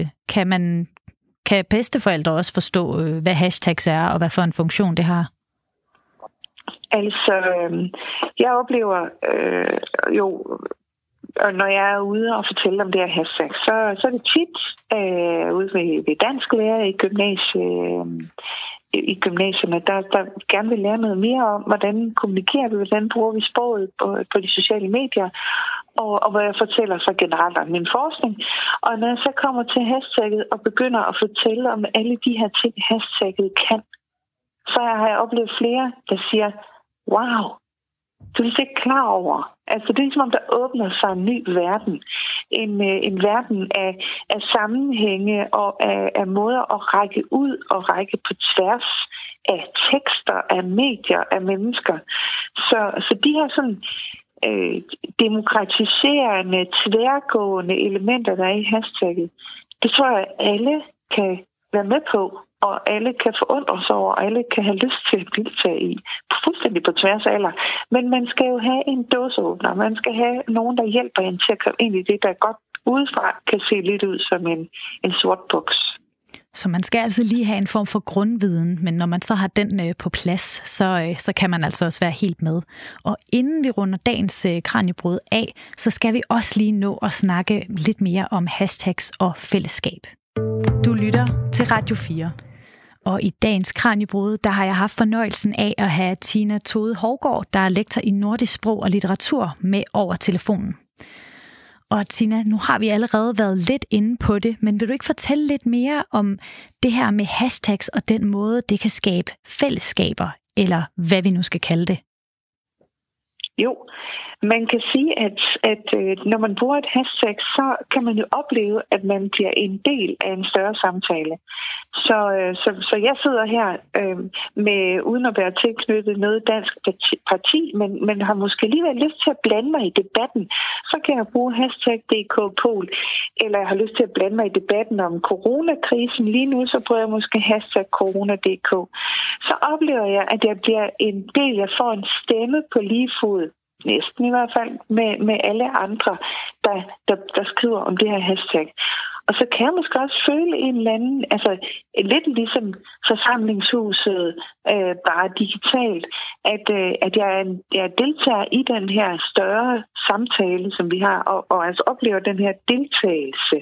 kan bedsteforældre også forstå, hvad hashtags er, og hvad for en funktion det har? Altså, jeg oplever og når jeg er ude og fortæller om det her hashtag, så er det tit ude ved dansklærer i gymnasierne, der gerne vil lære noget mere om, hvordan kommunikerer vi, hvordan bruger vi sproget på de sociale medier, og hvad jeg fortæller så generelt om min forskning. Og når jeg så kommer til hashtagget og begynder at fortælle om alle de her ting, hashtagget kan, så har jeg oplevet flere, der siger, wow, Du er ikke klar over. Altså det er som om, der åbner sig en ny verden. En verden af sammenhænge og af måder at række ud og række på tværs af tekster, af medier, af mennesker. Så de her sådan demokratiserende, tværgående elementer, der er i hashtagget, det tror jeg, alle kan være med på, og alle kan forundre sig over, og alle kan have lyst til at deltage i, fuldstændig på tværs af alder. Men man skal jo have en dåseåbner, man skal have nogen, der hjælper en til at komme ind i det, der godt udefra kan se lidt ud som en sort boks. Så man skal altså lige have en form for grundviden, men når man så har den på plads, så kan man altså også være helt med. Og inden vi runder dagens Kraniebrud af, så skal vi også lige nå at snakke lidt mere om hashtags og fællesskab. Du lytter til Radio 4. Og i dagens Kraniebrud, der har jeg haft fornøjelsen af at have Tina Tode Hovgaard, der er lektor i nordisk sprog og litteratur, med over telefonen. Og Tina, nu har vi allerede været lidt inde på det, men vil du ikke fortælle lidt mere om det her med hashtags og den måde, det kan skabe fællesskaber, eller hvad vi nu skal kalde det? Jo, man kan sige, at når man bruger et hashtag, så kan man jo opleve, at man bliver en del af en større samtale. Så jeg sidder her uden at være tilknyttet noget dansk parti, men har måske alligevel lyst til at blande mig i debatten. Så kan jeg bruge hashtag DK-Pol, eller jeg har lyst til at blande mig i debatten om coronakrisen. Lige nu så bruger jeg måske hashtag Corona.dk. Så oplever jeg, at jeg bliver en del, jeg får en stemme på lige fod, næsten i hvert fald, med alle andre, der skriver om det her hashtag. Og så kan jeg måske også føle en eller anden, altså lidt ligesom forsamlingshuset, bare digitalt, at jeg deltager i den her større samtale, som vi har, og altså oplever den her deltagelse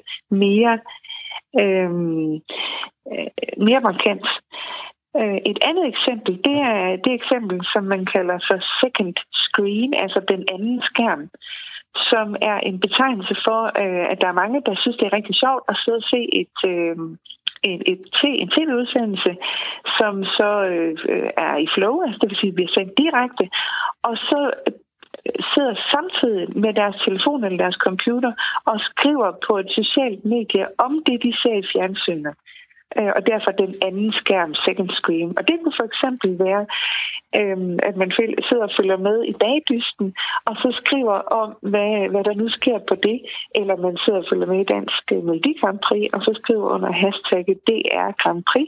mere markant. Et andet eksempel, det er det eksempel, som man kalder for second screen, altså den anden skærm, som er en betegnelse for, at der er mange, der synes, det er rigtig sjovt at sidde og se en tv-udsendelse, som så er i flow, altså det vil sige, at vi er sendt direkte, og så sidder samtidig med deres telefon eller deres computer og skriver på et socialt medie om det, de ser i fjernsynet. Og derfor den anden skærm, second screen. Og det kunne for eksempel være, at man sidder og følger med i bagdysten, og så skriver om, hvad der nu sker på det, eller man sidder og følger med i Dansk Melodi Grand Prix, og så skriver under hashtagget DR Grand Prix.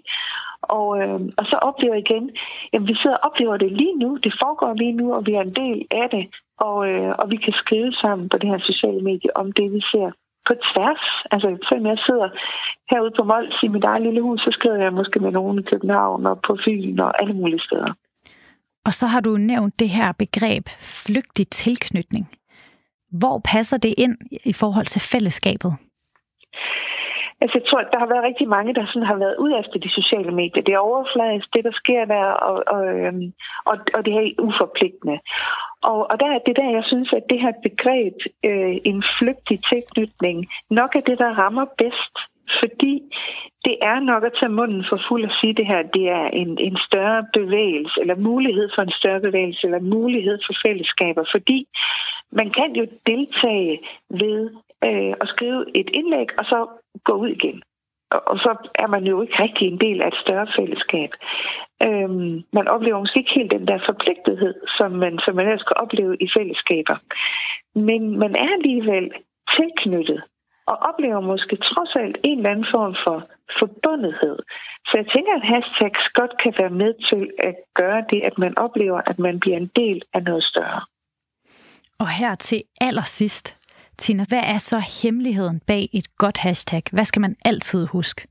Og så oplever igen, jamen vi sidder og oplever det lige nu, det foregår lige nu, og vi er en del af det, og vi kan skrive sammen på det her sociale medie om det, vi ser på tværs. Altså, selvom jeg sidder herude på Mols i mit eget lille hus, så skriver jeg måske med nogen i København og på Fyn og alle mulige steder. Og så har du nævnt det her begreb flygtig tilknytning. Hvor passer det ind i forhold til fællesskabet? Altså, jeg tror, at der har været rigtig mange, der sådan har været ude efter de sociale medier. Det er overfladisk, det der sker der, og det her er uforpligtende. Og der er det der, jeg synes, at det her begreb, en flygtig tilknytning, nok er det, der rammer bedst. Fordi det er nok at tage munden for fuld at sige det her, det er en større bevægelse, eller mulighed for en større bevægelse, eller mulighed for fællesskaber. Fordi man kan jo deltage ved at skrive et indlæg, og så gå ud igen. Og så er man jo ikke rigtig en del af et større fællesskab. Man oplever måske ikke helt den der forpligtethed, som man ellers skal opleve i fællesskaber. Men man er alligevel tilknyttet, og oplever måske trods alt en eller anden form for forbundethed. Så jeg tænker, at hashtags godt kan være med til at gøre det, at man oplever, at man bliver en del af noget større. Og her til allersidst, Tina, hvad er så hemmeligheden bag et godt hashtag? Hvad skal man altid huske?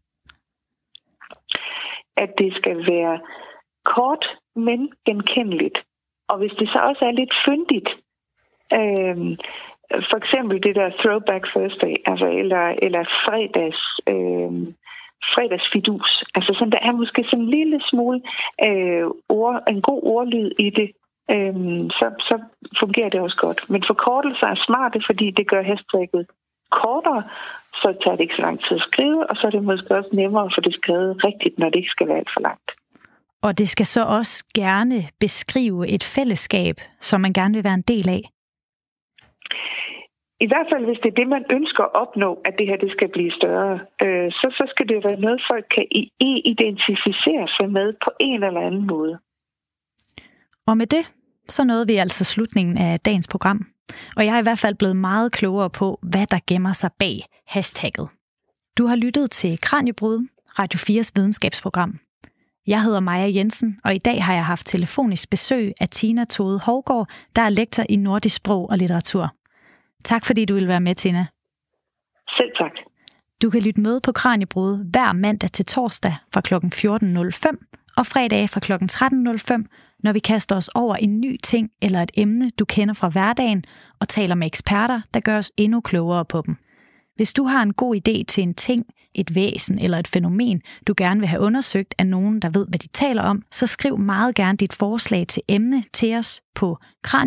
At det skal være kort, men genkendeligt. Og hvis det så også er lidt fyndigt, for eksempel det der Throwback Thursday, altså, eller fredagsfidus. Altså sådan, der er måske sådan en lille smule en god ordlyd i det, så fungerer det også godt. Men forkortelser er smarte, fordi det gør hashtagget kortere, så tager det ikke så lang tid at skrive, og så er det måske også nemmere at få det skrevet rigtigt, når det ikke skal være alt for langt. Og det skal så også gerne beskrive et fællesskab, som man gerne vil være en del af. I hvert fald, hvis det er det, man ønsker at opnå, at det her det skal blive større, så skal det være noget, folk kan identificere sig med på en eller anden måde. Og med det, så nåede vi altså slutningen af dagens program. Og jeg er i hvert fald blevet meget klogere på, hvad der gemmer sig bag hashtagget. Du har lyttet til Kraniebrud, Radio 4's videnskabsprogram. Jeg hedder Maja Jensen, og i dag har jeg haft telefonisk besøg af Tina Tode Hovgaard, der er lektor i nordisk sprog og litteratur. Tak fordi du ville være med, Tina. Selv tak. Du kan lytte med på Kraniebrud hver mandag til torsdag fra kl. 14.05 og fredag fra kl. 13.05, når vi kaster os over en ny ting eller et emne, du kender fra hverdagen, og taler med eksperter, der gør os endnu klogere på dem. Hvis du har en god idé til en ting, et væsen eller et fænomen, du gerne vil have undersøgt af nogen, der ved, hvad de taler om, så skriv meget gerne dit forslag til emne til os på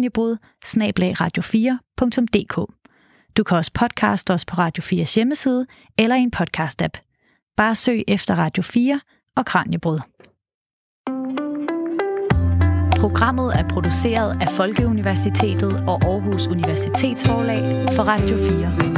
kraniebrud@radio4.dk. Du kan også podcaste os på Radio 4's hjemmeside eller i en podcast-app. Bare søg efter Radio 4 og Kraniebrud. Programmet er produceret af Folkeuniversitetet og Aarhus Universitetsforlag for Radio 4.